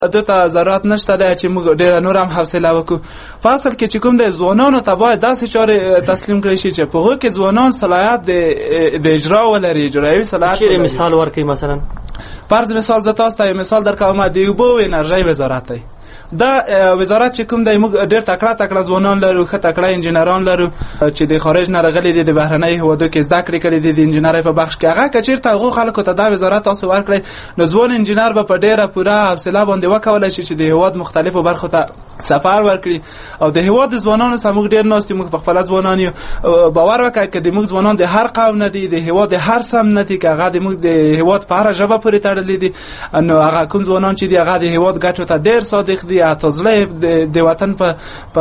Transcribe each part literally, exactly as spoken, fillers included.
دو ته ضرورت نشته دی چې موږ ډېره نور هم حوصله وکړو. په اصل کې چې کوم دی ځوانانو ته باید داسې چارې تسلیم کړی شي چې په هغو کې ځوانان صلاحیت د اجرا ولري، اجرایوي صلاحیت ولري. مثال ورکړئ. مثلا فرض مثال زه تاسو ته یو مثال درکوم. د اوبو او انرژۍ وزارت دی. دا وزارت چې کوم دی موږ ډېر تکړه تکړه ځوانان لرو، ښه تکړه انجینران لرو چې د خارج نه راغلي دي، د بهرنۍ هېوادو کې زده کړې کړي دي د انجینرۍ په بخش کې. هغه که چېرته هغو خلکو ته دا وزارت تاسو ورکړئ نو ځوان انجینر به په ډېره پوره حوصله باندې وکولی شي چې د هېواد مختلفو برخو ته سفر ورکړي. او د هېواد د ځوانانو سره موږ ډېر ناست یو، موږ پخپله ځوانان یو. باور وکړئ که د موږ ځوانان د هر قوم نه دي، د هېواد د هر سم نه دي، که هغه د موږ د هېواد په هره ژبه پورې تړلي دي، نو هغه کوم ځوانان چې دي هغه د هېواد ګټو ته ډېر صادق دي. حتی زړه د وطن په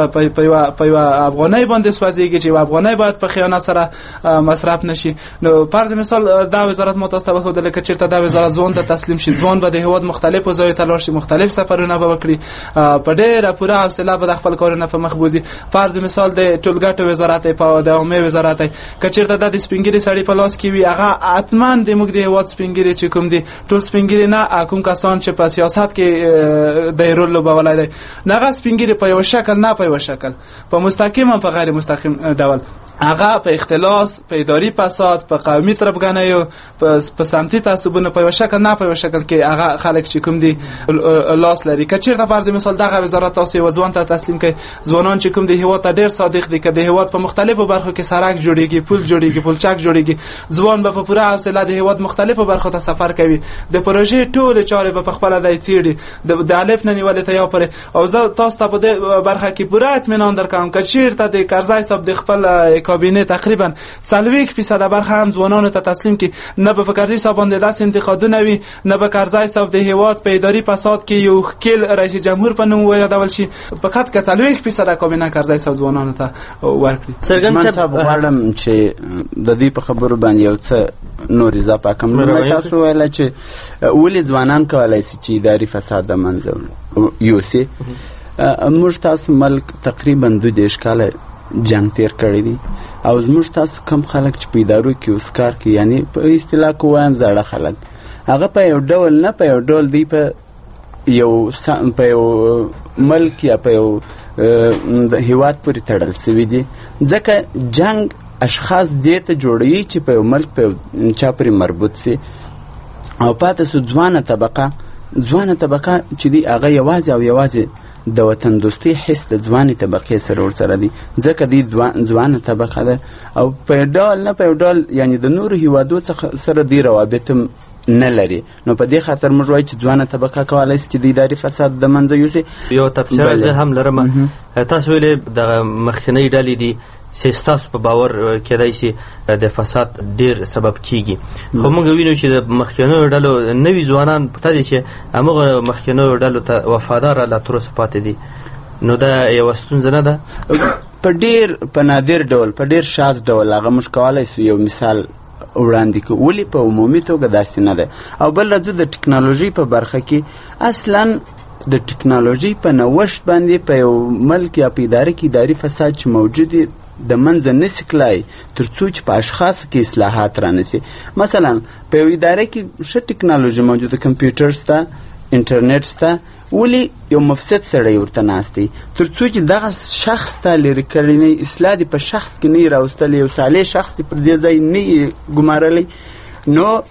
په یو افغانۍ باندې سوځېږي چې یو افغانۍ باید په خیانت سره مصرف نشي. نو فرض مثال دا وزارت ما تاسو ته وښودله که چېرته دا وزارت ځوان ته تسلیم شي، ځوان به د هېواد مختلفو ځایو ته لاړ شي، مختلف سفرونه به وکړي، په ډېره پوره حوصله به د خپل کارونه په مخ بوځي. فرض مثال د ټولګټو وزارت دی، په د عامې وزارت دی، که چېرته دا د سپین ږیري سړي په لاس کې وي، هغه حتما د موږ د هېواد سپین ږیري چې کوم دي ټول سپین ږیري نه، کوم کسان چې په سیاست کې د رول لوبولی دی، هغه سپین ږیري په یو شکل نه په یو شکل، په مستقیم او په غیر مستقیم ډول، هغه په اختلاس، په اداري فساد، په قومي تربګنیو، په سمتي تعصبونو په یو شکل نه په یو شکل کې هغه خلک چې کوم دي لاس لري. که چېرته فرض مثال دغه وزارت تاسو یو ځوان ته تسلیم کړئ، ځوانان چې کوم د هېواد ته ډېر صادق دي، که د هېواد په مختلفو برخو کې سړک جوړېږي، پل جوړېږي، پلچک جوړېږي، ځوان به په پوره حوصله د هېواد مختلفو برخو ته سفر کوي، د پروژې ټولې چارې به په خپله دی څېړي، د الف نه نیولې ته یا پورې. او زه تاسو ته په دې برخه کې پوره اطمینان درکوم که چېرته د کرزی صاحب د خپل کابینه تقریبا څلوېښت فیصده برخه هم ځوانانو ته تسلیم کړي، نه به په کرزي صاحب باندې داسې انتقادونه وي، نه به کرزی صاحب د هېواد په اداري فساد کې یو ښکېل رئیس جمهور په نوم ویادول شي، فقط که څلوېښت فیصده کابینه کرزی صاحب ځوانانو ته ورکړي. څرګند صاحب غواړم چې د دې په خبرو باندې یو څه نور اضافه کړم. تاسو ویله چې ولې ځوانان کولی شي چې اداري فساد د منځه یوسي. موږ تاسو ملک تقریبا دوه دېرش کاله جنګ تیر کړی دی، او زموږ تاسو کم خلک چې په ادارو کې اوس کار کوي، یعنی په اصطلاح کې وایم زاړه خلک، هغه په یو ډول نه په یو ډول دی په یو په یو ملک یا په یو هېواد پورې تړل سوي دي، ځکه جنګ اشخاص دې ته جوړوي چې په یو ملک په چا پورې مربوط سي، او پاتې سو ځوانه طبقه ځوانه طبقه چې دی هغه یوازې او یوازې د وطن دوستي حس د ځوانې طبقې سره ورسره دی، ځکه دی ځوانه طبقه ده او په یو ډول نه په یو ډول یعنی د نورو هېوادو څخه سره دی روابط نه لري. نو په دې خاطر موږ وایو چې ځوانه طبقه کولی شي چې د اداري فساد د منځه یوسي. یو تبصره زه هم لرم. تاسو ویلې دغه مخکینۍ ډلې دي چې ستاسو په باور کېدای شي د فساد ډېر سبب کیږي، خو موږ وینو چې د مخکینیو ډلو نوي ځوانان پته دي چې همغه مخکینیو ډلو ته وفاداره لا تر اوسه پاتې دي، نو دا یوه ستونزه نه ده؟ په ډېر په نادر ډول په ډېر شاذ ډول هغه موږ کولی شو یو مثال وړاندې کړو، ولې په عمومي توګه داسې نه ده. او بل راځو د ټکنالوژۍ په برخه کې، اصلا د ټکنالوژۍ په نوښت باندې په یو ملک یا په اداره کې اداري فساد چې موجود دی د منځه نسي تللی تر څو چې په اشخاصو کې اصلاحات رانسي. مثلا په یو اداره کې ښه ټکنالوژي موجوده، کمپیوټر شته، انټرنیټ شته، ولې یو مفسد سړی ورته ناست دی تر څو چې دغه شخص ته لرې کړی نه اصلاح دې په شخص کې نه یې راوستلی، یو صالح شخص دې پر دې ځای نه یې ګمارلی، نو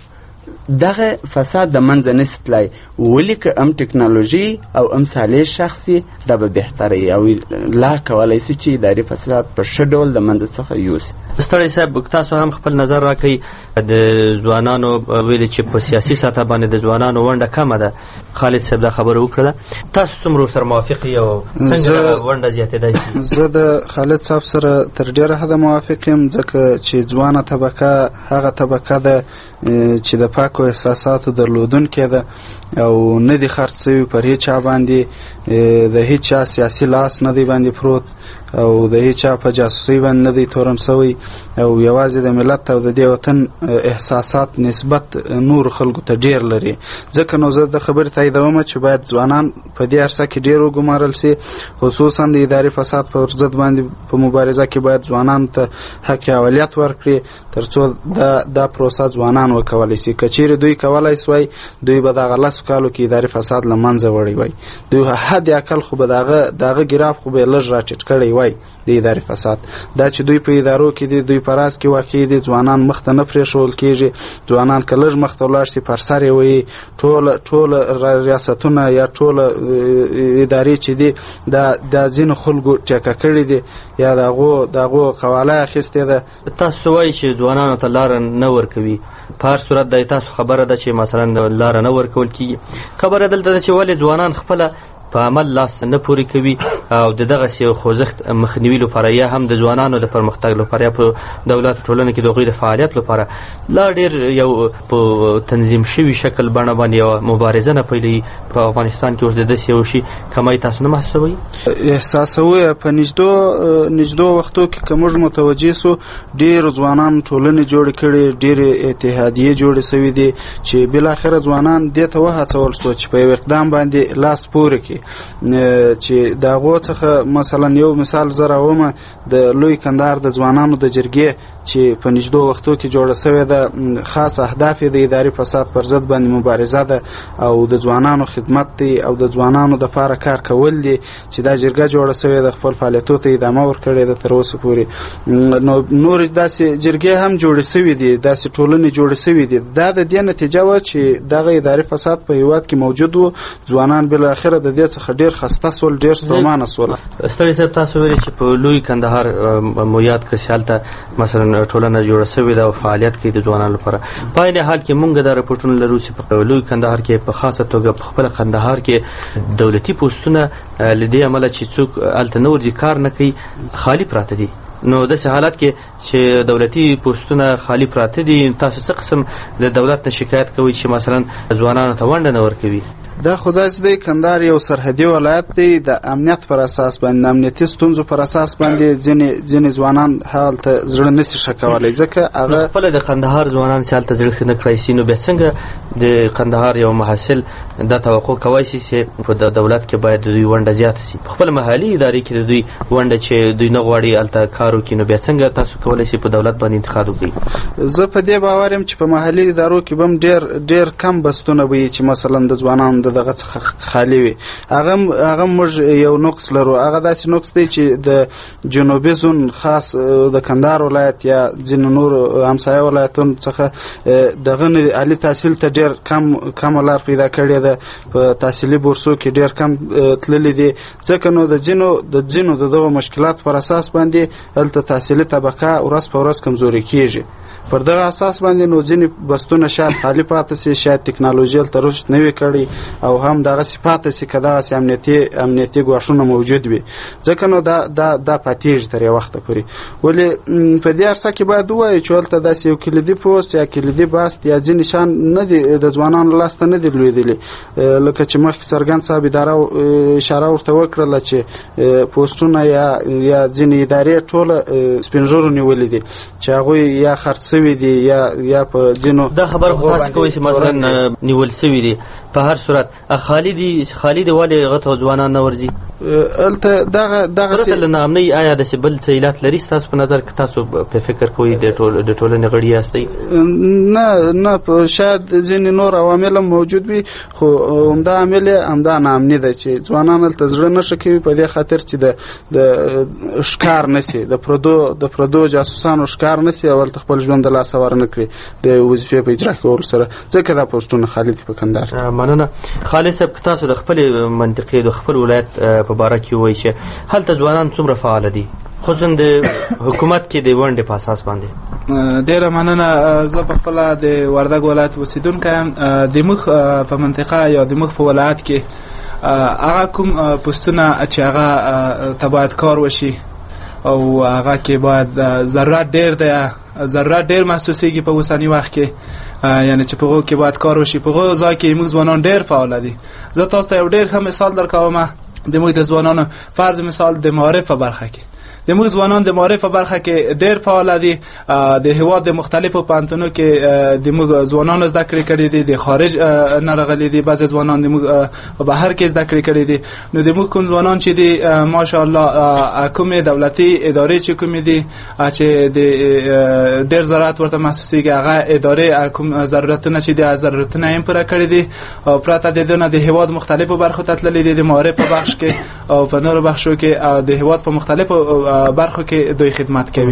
دغه فساد د منځه نسي تللی. ولې که ام ټکنالوژي او ام صالح شخصي دا به بهتره وي او لا کولی شي چې اداري فساد په ښه ډول د منځه څخه یوسي. ستړی صاحب تاسو هم خپل نظر راکوئ، د ځوانانو ویلې چې په سیاسي سطح باندې د ځوانانو ونډه کمه ده، خالد صاحب دا خبره وکړه، تاسو څومره سره موافق یې او څنګه ونډه زیاتېدای شي؟ زه د خالد صاحب سره تر ډېره حده موافق یم، ځکه چې ځوانه طبقه هغه طبقه ده چې د پاکو احساساتو درلودونکې ده او نه دي خرڅ شوي پر هیڅ چا باندې، د هیڅ چا سیاسي لاس نه دی باندې پروت او د هیڅ چا په جاسوسۍ باندې نه دی تورن شوی، او یوازې د ملت او د دې وطن احساسات نسبت نور خلکو ته ډېر لري. ځکه نو زه د خبرې تاییدوم چې باید ځوانان په دې عرصه کې ډېر وګمارل سي. خصوصا د اداري فساد پر ضد باندې په مبارزه کې باید ځوانانو ته حق اولویت ورکړي ترڅو دا دا پروسه ځوانان وکولای شي. که چیرې دوی کولای سوای دوی به دغه لسو کالو کې اداري فساد له منځه وړی وای. دوی حد اقل خو به دغه دغه ګراف خو به لږ راټیټ کړی وای د اداري فساد. دا چې دوی په ادارو کې دي دوی په راز کې واقع دي ځوانان مخ ته نه پرېښول کېږي. ځوانان که لږ مخ ته ولاړ شي پر سر یې وایي ټوله ټوله ریاستونه یا ټوله ادارې چې دي دا د ځینو خلکو ټیکه کړي دي یا د هغو د هغو قواله اخیستې ده. تاسو وایئ چې ځوانانو ته لاره نه ورکوي، په هر صورت د تاسو خبره ده چې مثلا لاره نه ورکول کېږي. خبره دلته ده چې ولې ځوانان خپله په عمل لاس نه پورې کوي او د دغسې یو خوځښت مخنیوي لپاره یا هم د ځوانانو د پرمختګ لپاره یا په دولت ټولنه کې د هغوی د فعالیت لپاره لا ډېر یو په تنظیم شوي شکل بڼه باندې یوه مبارزه نه پیلوي. په افغانستان کې اوس د داسې یو شي کمی تاسو نه محسوسوئ؟ احساسوي. په نږدو نږدو وختو کې که موږ متوجه سو ډېرو ځوانانو ټولنې جوړې کړې، ډېرې اتحادیې جوړې سوي دي چې بالاخره ځوانان دې ته وهڅول سو چې په یو اقدام باندې لاس پورې کړي. چې د هغو څخه مثلا یو مثال زه راومه د لوی کندهار د ځوانانو د جرګې چې په نږدو وختو کې جوړه سوې ده. خاص اهداف یې د اداري فساد پر ضد باندې مبارزه ده او د ځوانانو خدمت دی او د ځوانانو دپاره کار کول دي چې دا جرګه جوړه سوې ده. خپل فعالیتو ته ادامه ورکړې ده تر اوسه پورې. نو نور داسې جرګې هم جوړې سوي دي، داسې ټولنې جوړې سوي دي. دا د دې نتیجه وه چې دغه اداري فساد په هېواد کې موجود و. ځوانان بالاخره د دې څخه ډېر خسته سول، ډېر ستومانه سول. ستړي صاحب تاسو ویلي چې په لوی کندهار مو یاد کړئ چې هلته مثلا ټولنه جوړه سوې ده او فعالیت کوي د ځوانانو لپاره. په عین حال کې موږ دا رپورټونه لرو چې په لوی کندهار کې په خاصه توګه په خپله کندهار کې دولتي پوسټونه له دې امله چې څوک هلته نه ورځي کار نه کوي خالي پراته دي. نو داسې حالات کې چې دولتي پوسټونه خالي پراته دي تاسو څه قسم د دولت نه شکایت کوئ چې مثلا ځوانانو ته ونډه نه ورکوي؟ دا خدای دې کندهار یو سرحدي ولایت دی. د امنیت پر اساس باندې امنیتي ستونزو پر اساس باندې ځینې ځینې ځوانان هلته زړه نشي ښه کولی ځکه هغه خپله د کندهار ځوانان چې هلته زړه ښه نه کړی شي. نو بیا څنګه د کندهار یو محصل دا توقع کولی شي چې په دولت کې باید د دوی ونډه زیاته شي؟ په خپله محلي ادارې کې د دوی ونډه چې دوی نه غواړي هلته کار وکړي نو بیا څنګه تاسو کولی شئ په دولت باندې انتقاد وکړئ؟ زه په دې باور یم چې په محلي ادارو کې به هم ډېر ډېر کم بستونه به وي چې مثلا د ځوانانو د دغه څخه خالی وي. هغه هغه موږ یو نقص لرو. هغه داسې نقص دی چې د جنوبي زون خاص د کندهار ولایت یا ځینو نورو همسایه ولایتونو څخه دغه عالي تحصیل ته ډېر کم کمه لار پیدا کړې ده. په تحصیلي بورسو کې ډېر کم تللي دي ځکه نو د ځینو د ځینو د دغو مشکلات پر اساس باندې هلته تحصیلي طبقه ورځ په ورځ کمزورې کېږي. پر دغه اساس باندې نو ځینې بستونه شاید خالي پاتې سي، شاید تکنالوژي هلته رشد نه وي کړی او هم دغسې پاتې سي که دغسې امنیتي امنیتي ګواښونه موجود وي ځکه نو دا دا دا پاتېږي تر یو وخته پورې. ولې په دې عرصه کې باید ووایو چې هلته داسې یو کلیدي پوسټ یا کلیدي باست یا ځینې شیان نه دي د ځوانانو لاسته نه دي لوېدلي. لکه چې مخکې څرګند صاحب اداره اشاره ورته وکړله چې پوسټونه یا یا ځینې ادارې ټوله سپین ږیرو نیولي دي چې هغوی یا خرڅ سوي دي یا یا په ځینو دا خبره خو تاسو کوئ چې مثلا نیول سوي دي. په هر صورت خالي دي خالي دي ولې هغه ته ځوانان نه ورځي؟ هلته دغه دغسې له ناامنۍ آیا داسې بل څه علت لري ستاسو په نظر که تاسو په فکر کوئ د ټولنې غړي یاستئ؟ نه نه شاید ځینې نور عوامل هم موجود وي خو همدا عامل یې همدا ناامني ده چې ځوانان هلته زړه نه ښه کوي په دې خاطر چې د د ښکار نه سي د پردو د پردو جاسوسانو ښکار نه سي او هلته خپل ژوند د لاسه ورنه کړي د وظیفې په اجرا کولو سره ځکه دا پوسټونه خالي دي په کندهار. مننه. خالد صاحب که تاسو د خپلې منطقې د خپل ولایت په باره کې ووایئ چې هلته ځوانان څومره فعاله دي خصوصا د حکومت کې د ونډې په اساس باندې؟ ډېره مننه. زه په خپله د وردګ ولایت اوسېدونکی یم. د موږ په منطقه یا د موږ په ولایت کې هغه کوم پوسټونه چې هغه ته باید کار وشي او هغه کې باید ضرورت ډېر دی ضرورت ډېر محسوسېږي په اوسني وخت کې یعنی چې په هغو کې باید کار وشي. په هغو ځای کې موږ ځوانان ډېر فعاله دي. زه تاسو ته یو ډېر ښه مثال درکوم د موږ د ځوانانو. فرض مثال د معارف په برخه کې د د موږ ځوانان د معارف په برخه کې ډېر فعال دي. د هیواد د مختلفو پوهنتونونو کې د موږ ځوانانو زده کړې کړې دي، د خارج نه راغلي دي، بعضې ځوانان د موږ په بهر کې زده کړې کړې دي. نو د موږ کوم ځوانان چې دي ماشاءالله کومې دولتي ادارې چې کومې دي چې د ډېر ضرورت ورته محسوسېږي، هغه ادارې کوم ضرورتونه چې دي ضرورتونه یې پوره کړي دي. او پرته د دې نه د هیواد مختلفو برخو ته تللي دي، د معارف په بخش کې او په نورو بخشو کې د هیواد په مختلفو برخو کې دوی خدمت کوي.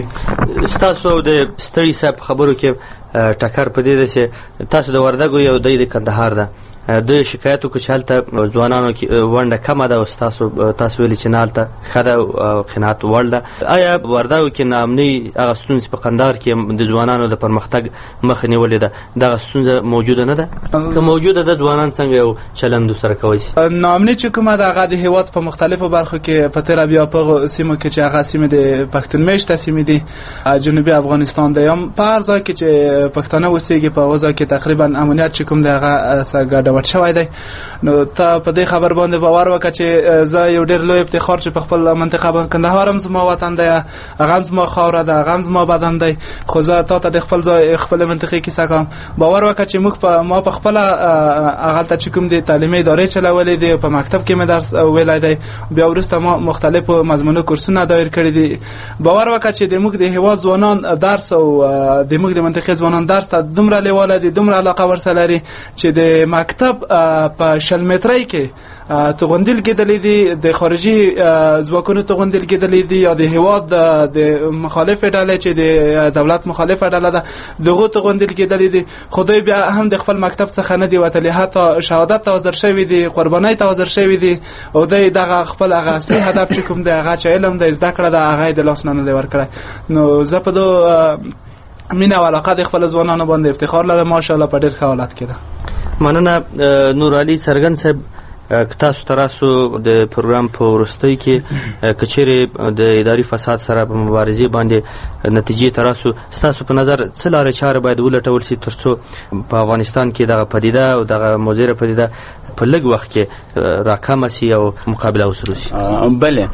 ستاسو د ستړي صاحب خبرو کې ټکر په دې ده چې تاسو د وردګو یو دی د کندهار ده، دوی شکایت وکړو چې هلته ځوانانو کې ونډه کمه ده او ستاسو تاسو ویلي چې نه هلته ښه ده او قناعت وړ ده. آیا وردګو کې ناامني هغه ستونزې په قندهار کې د ځوانانو د پرمختګ مخه نیولې ده، دغه ستونزه موجوده نه ده؟ که موجوده ده ځوانان څنګه یو چلند ورسره کوی شي؟ ناامني چې کومه ده هغه د هیواد په مختلفو برخو کې په تېره بیا په هغو سیمو کې چې هغه سیمې د پښتون میشته سیمې دي، جنوبي افغانستان دی، یا په هر ځای کې چې پښتانه اوسېږي په هغو ځای کې تقریبا امنیت چې کوم دی هغه ګډوډ شوی دی. نو ته په دې خبر باندې باور وکړه چې زه یو ډېر لوی افتخار چې په خپل منطقه باندې کندهار هم زما وطن دی، هغه هم زما خاوره ده، هغه هم زما بدن دی، خو زه تا ته د خپل ځای خپل منطقې کیسه کوم. باور وکړه چې موږ په ما په خپله هغلته چې کوم دي تعلیمي ادارې چلولې دي، په مکتب کې مې درس ویلی دی، بیا وروسته ما مختلفو مضمونو کورسونه دایر کړي دي. باور وکړه چې د موږ د هیواد ځوانان درس او د موږ د منطقې ځوانان درس ته دومره لیواله دي، دومره علاقه ورسره لري چې د مکتب په شل مترۍ کې توغندل کېدلې دي، د خارجي ځواکونو توغندل کېدلې دي، یا د هیواد د مخالفې ډلې چې د دولت مخالفه ډله ده دغو توغندل کېدلې دي، خو دوی بیا هم د خپل مکتب څخه نه دي وتلي، حتی شهادت ته حاضر شوي دي، قربانۍ ته حاضر شوي دي، او دوی دغه خپل هغه اصلي هدف چې کوم دی هغه چې علم د زده کړه ده هغه یې د لاس نه نه دی ورکړی. نو زه په دو مینه او علاقه د خپل ځوانانو باندې افتخار لرم، ماشاءالله په ډېر ښه حالت کې ده. مننه نور علي څرګند صاحب. که تاسو تراسو د پروګرام په وروستۍ کې که چیرې د اداري فساد سره په مبارزې باندې نتیجې تراسو، ستاسو په نظر څه لارې چارې باید ولټول شي تر څو په افغانستان کې دغه پدیده او دغه مضره پدیده په لږ وخت کې راکمه شي او مقابله وسره شي؟ بله،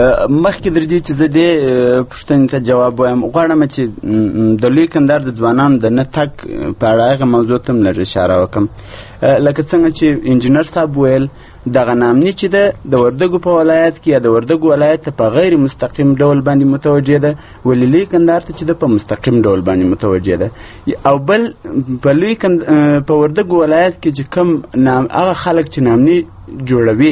مخکې در دې چې زه دې پوښتنې ته جواب وایم، غواړم چې د لوی کندهار د ځوانانو د نه تګ په اړه هغه موضوع ته هم لږ اشاره وکړم. لکه څنګه چې انجینر صاحب ویل، دغه ناامني چې ده د وردګو په ولایت کې یا د وردګو ولایت ته په غیر مستقیم ډول باندې متوجه ده، ولې لوی کندهار ته چې ده په مستقیم ډول باندې متوجه ده. او بل په لوی کند په وردګو ولایت کې چې کوم هغه خلک چې ناامني جوړوي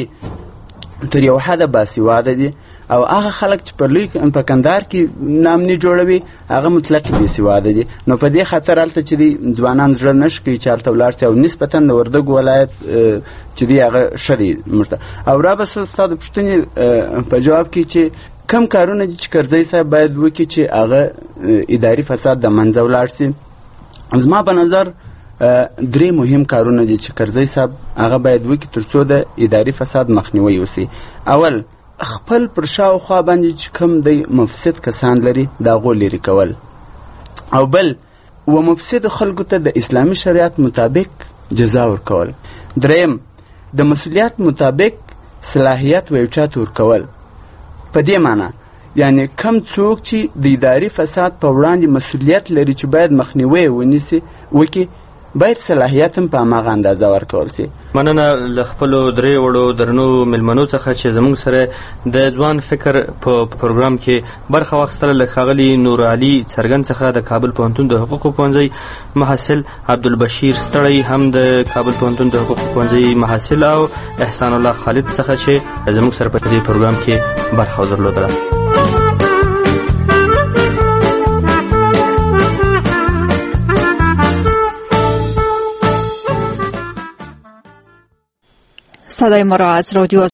تر یو حده باسواده دي، او هغه خلک چې په لوی په کندهار کې ناامني جوړوي هغه مطلق بېسواده دي. نو په دې خاطر هلته چې دی ځوانان زړه نه ښه کوي چې هلته ولاړ شي، او نسبتا د وردګو ولایت چې دی هغه ښه دی موږ ته. او را به ستا د پوښتنې په جواب کې چې کم کارونه دي چې کرزی صاحب باید وکړي چې هغه اداري فساد د منځه ولاړ شي، زما په نظر درې مهم کارونه دي چې کرزی صاحب هغه باید وکړي تر څو د اداري فساد مخنیوی وشي. اول، خپل پر شاوخوا باندې چې کوم دی مفسد کسان لري د هغو لرې کول، او بل و مفسد خلکو ته د اسلامي شریعت مطابق جزا ورکول. دریم، د مسؤلیت مطابق صلاحیت و یو چا ته ورکول. په دې معنی یعنی کم څوک چې د اداري فساد په وړاندې مسؤلیت لري چې باید مخنیوی ونیسي وکړي، باید صلاحیت هم په هماغه اندازه ورکول شي. مننه له خپلو درې وړو درنو مېلمنو څخه چې زموږ سره د ځوان فکر په پروګرام کې برخه واخیستله، له ښاغلي نور علي څرګند څخه د کابل پوهنتون د حقوقو پوهنځي محصل، عبدالبشیر ستړی هم د کابل پوهنتون د حقوقو پوهنځي محصل، او احسان الله خالد څخه چې زموږ سره په دې پروګرام کې برخه درلودله. صدای ما را از رادیو